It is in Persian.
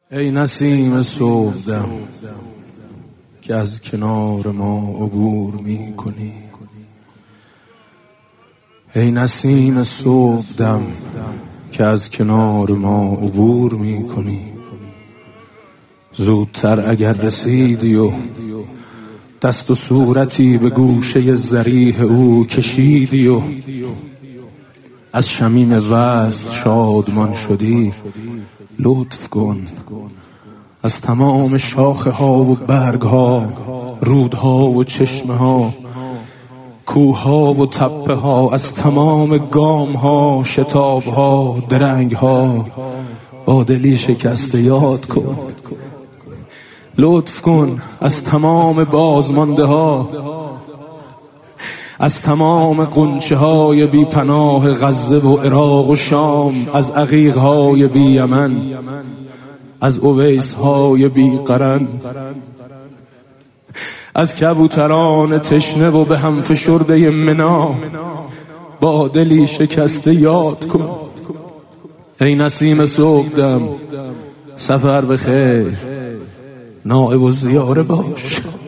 ای نسیم صبحدم که از کنار ما عبور می کنی. ای نسیم صبحدم که از کنار ما عبور می کنی. زودتر اگر رسیدی و دست و صورتی به گوشه ضریح او کشیدی و از شمیم وصل شادمان شدی، لطف کن از تمام شاخه ها و برگ ها، رودها و چشمه ها، کوه ها و تپه ها، از تمام گام ها، شتاب ها، درنگ ها، با دلی شکسته یاد کن. لطف کن از تمام بازمانده ها، از تمام قنچه های بی پناه غزه و عراق و شام، از عقیق های بی یمن، از اویس های بی قرن، از کبوتران تشنه و به هم فشرده منا، با دلی شکسته یاد کن. ای نسیم صبحدم سفر بخیر، نائب و زیاره باش.